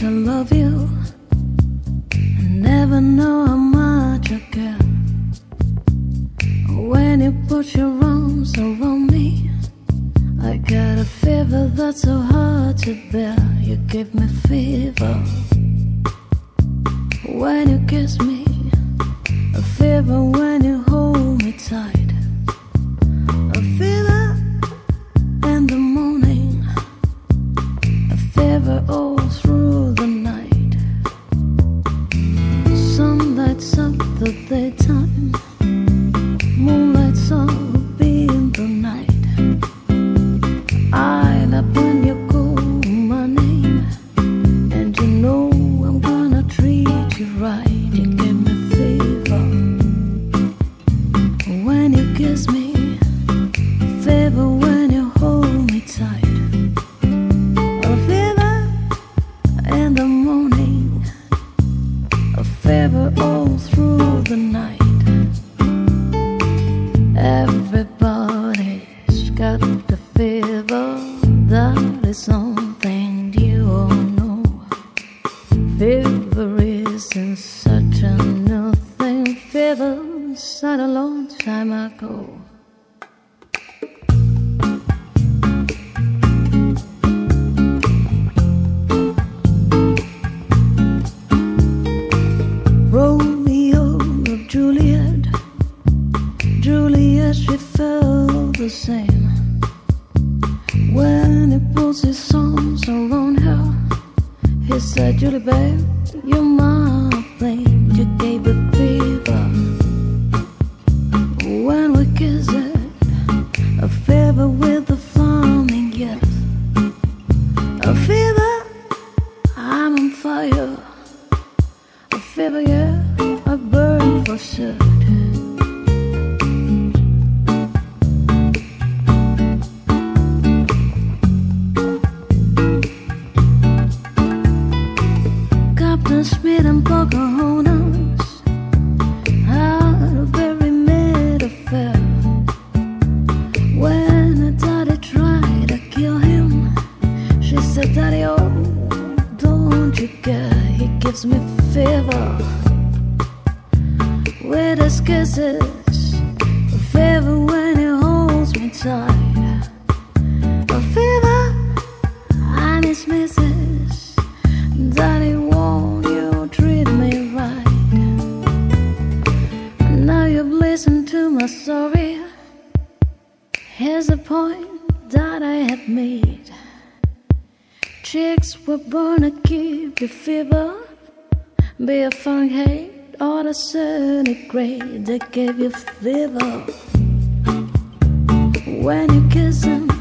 much I love you. I never know how much I care. When you put your arms around me, I got a fever that's so hard to bear. You give me fever when you kiss me, a fever when you hold me tight, a fever in the morning, a fever all through the night. Sun lights up the daytime, moonlight's all be in the night. I love when you call my name, and you know I'm gonna treat you right. You give me fever when you kiss me, fever when you hold me tight, a fever in the morning, a fever all through the night. Everybody's got the fever, that is something you all know. Fever isn't such a new thing. Fever started a long time ago. Romeo of Juliet, Juliet, she felt the same. When he puts his arms around her, he said, Julie, babe, you're my flame. You gave a fever when we kissed it, a fever with a flaming yes, a fever, I'm on fire, a fever, yeah, I burn for sure. Smith and Pocahontas had a very mad affair. When her daddy tried to kill him, she said, Daddy, oh, don't you care? He gives me fever with his kisses, a fever when he holds me tight, a fever, I'm his missus. Daddy, won't you treat me right? Now you've listened to my story. Here's the point that I have made. Chicks were born to keep you fever, be a Fahrenheit or a centigrade. They give you fever when you kiss them,